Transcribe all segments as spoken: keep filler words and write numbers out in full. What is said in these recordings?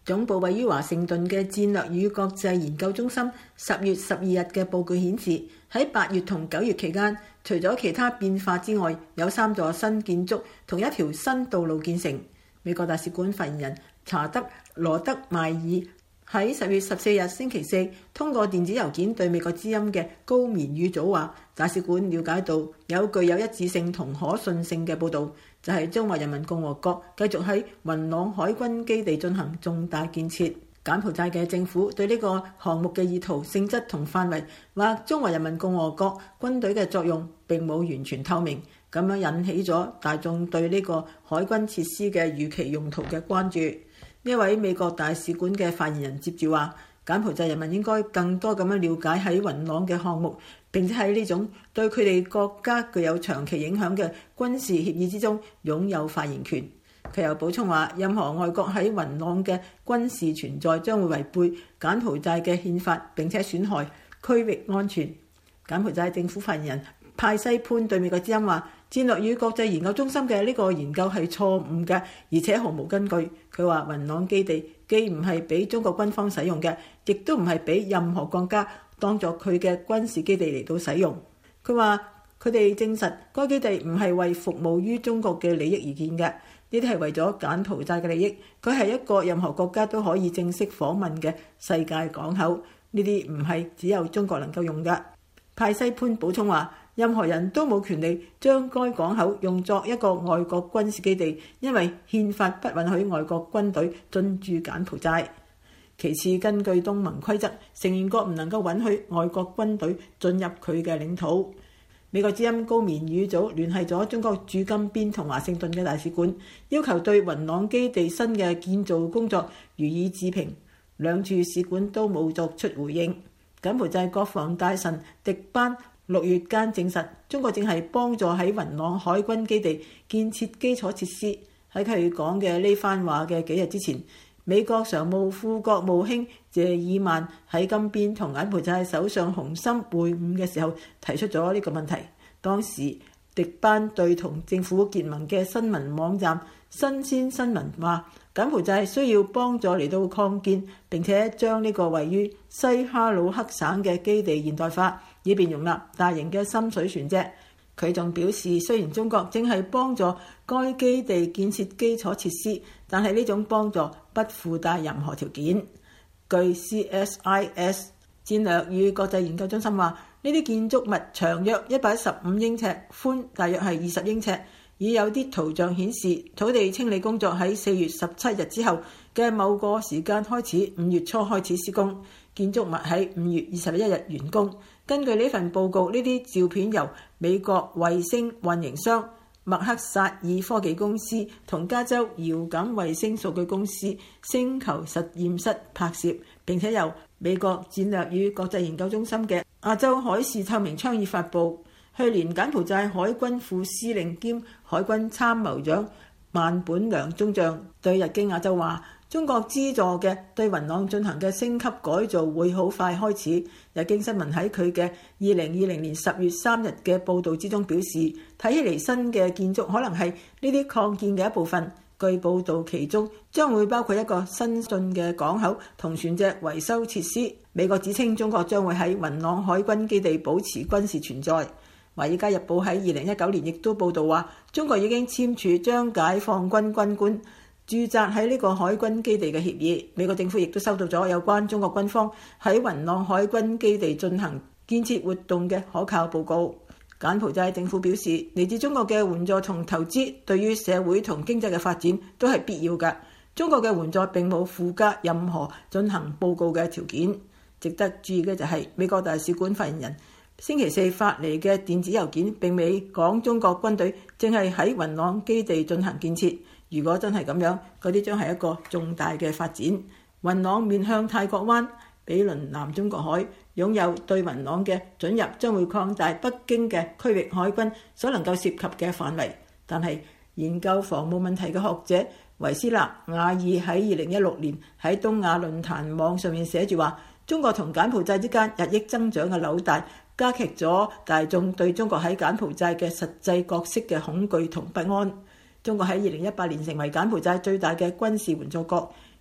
總部位於華盛頓嘅戰略與國際研究中心十月十二日嘅報告顯示，喺八月同九月期間，除咗其他變化之外，有三座新建築同一條新道路建成。美國大使館發言人查德羅德邁爾喺十月十四日星期四通過電子郵件對美國之音嘅高棉語組話，大使館了解到有具有一致性同可信性嘅報導，就係中華人民共和國繼續喺雲朗海軍基地進行重大建設。柬埔寨嘅政府對呢個項目嘅意圖、性質同範圍，或中華人民共和國軍隊嘅作用並冇完全透明，咁樣引起咗大眾對呢個海軍設施嘅預期用途嘅關注。呢位美國大使館嘅發言人接住話，柬埔寨人民應該更多咁樣了解喺雲朗嘅項目，並且喺呢種對佢哋國家具有長期影響嘅軍事協議之中擁有發言權。佢又補充話，任何外國喺雲朗嘅軍事存在將會違背柬埔寨嘅憲法，並且損害區域安全。柬埔寨政府發言人派西潘對美國之音話，戰略與國際研究中心嘅呢個研究係錯誤嘅，而且毫無根據。佢話雲朗基地既唔係俾中國軍方使用嘅，亦都唔係俾任何國家當作佢嘅軍事基地嚟到使用。佢話佢哋證實該基地唔係為服務於中國嘅利益而建嘅，呢啲係為咗柬埔寨嘅利益。佢係一個任何國家都可以正式訪問嘅世界港口，呢啲唔係只有中國能夠用嘅。派西潘補充話，任何人都冇權利將該港口用作一個外國軍事基地，因為憲法不允許外國軍隊進駐柬埔寨。其次，根據東盟規則，成員國唔能夠允許外國軍隊進入佢嘅領土。美國之音高棉語組聯繫咗中國駐金邊同華盛頓嘅大使館，要求對雲朗基地新嘅建造工作予以置評，兩處使館都冇作出回應。柬埔寨國防大臣迪班六月間證實，中國正係幫助喺雲朗海軍基地建設基礎設施。喺佢講嘅呢番話嘅幾日之前，美國常務副國務卿謝爾曼喺金邊同柬埔寨首相洪森會晤嘅時候提出咗呢個問題。當時迪班對同政府結盟嘅新聞網站新鮮新聞話，柬埔寨需要幫助嚟到擴建，並且將呢個位於西哈努克省嘅基地現代化，以便容納大型嘅深水船隻。佢仲表示，雖然中國正係幫助該基地建設基礎設施，但係呢種幫助不附帶任何條件。據 C S I S 戰略與國際研究中心話，呢啲建築物長約一百一十五英尺，寬大約係二十英尺。已有啲圖像顯示，土地清理工作喺四月十七日之後嘅某個時間開始，五月初開始施工。建築物喺五月二十一日完工。根據呢份報告，呢啲照片由美國衛星運營商麥克薩爾科技公司同加州遙感衛星數據公司星球實驗室拍攝，並且由美國戰略與國際研究中心嘅亞洲海事透明倡議發布。去年柬埔寨海軍副司令兼海軍參謀長萬本良中將對日經亞洲話，中國資助嘅對雲朗進行嘅升級改造會好快開始。日經新聞喺佢嘅二零二零年十月三日嘅報導之中表示，睇起嚟新嘅建築可能係呢啲擴建嘅一部分。據報導，其中將會包括一個新進嘅港口同船隻維修設施。美國指稱中國將會喺雲朗海軍基地保持軍事存在。《華爾街日報》喺二零一九年亦都報導話，中國已經簽署將解放軍軍官駐紮喺呢個海軍基地嘅協議。美國政府亦都收到咗有關中國軍方喺雲朗海軍基地進行建設活動嘅可靠報告。柬埔寨政府表示，嚟自中國嘅援助同投資對於社會同經濟嘅發展都係必要嘅。中國嘅援助並冇附加任何進行報告嘅條件。值得注意嘅就係美國大使館發言人星期四發嚟嘅電子郵件並未講中國軍隊正係喺雲朗基地進行建設。如果真係咁樣，嗰啲將係一個重大嘅發展。雲朗面向泰國灣，毗鄰南中國海，擁有對雲朗嘅准入將會擴大北京嘅區域海軍所能夠涉及嘅範圍。但係研究防務問題嘅學者維斯納瓦爾喺二零一六年喺東亞論壇網上面寫住話，中國同柬埔寨之間日益增長嘅紐帶加劇咗大眾對中國喺柬埔寨嘅實際角色嘅恐懼同不安。中國喺二零一八年成為柬埔寨最大嘅軍事援助國，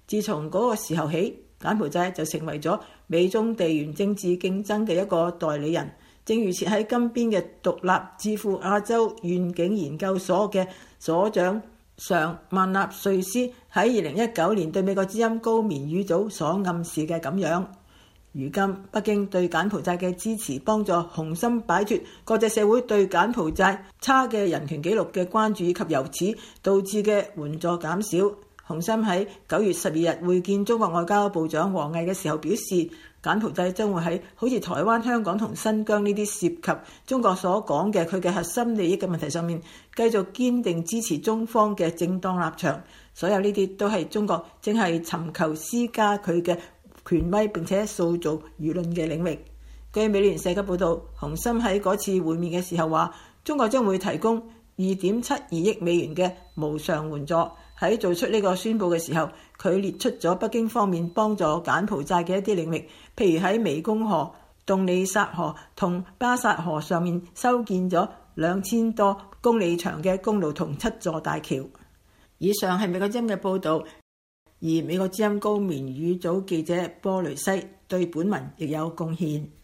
自從嗰個時候起，柬埔寨就成為咗美中地緣政治競爭嘅一個代理人。正如設喺金邊嘅獨立智庫亞洲願景研究所嘅所長常萬納瑞斯喺二零一九年對美國之音高棉語組所暗示嘅咁樣，如今北京對柬埔寨嘅支持，幫助洪森擺脫國際社會對柬埔寨差嘅人權紀錄嘅關注，以及由此導致嘅援助減少。洪森喺九月十二日會見中國外交部長王毅嘅時候表示，柬埔寨將會喺好似台灣、香港同新疆呢啲涉及中國所講嘅佢嘅核心利益嘅問題上面，繼續堅定支持中方嘅正當立場。所有呢啲都係中國正係尋求施加佢嘅權威並且塑造輿論嘅領域。據美聯社嘅報導，洪森喺嗰次會面嘅時候話，中國將會提供二點七二億美元嘅無償援助。喺做出呢個宣佈嘅時候，佢列出咗北京方面幫助柬埔寨嘅一啲領域，譬如喺湄公河、洞里薩河同巴薩河上面修建咗兩千多公里長嘅公路同七座大橋。以上係美國之音嘅報導，而美國之音高棉語組記者波雷西對本文亦有貢獻。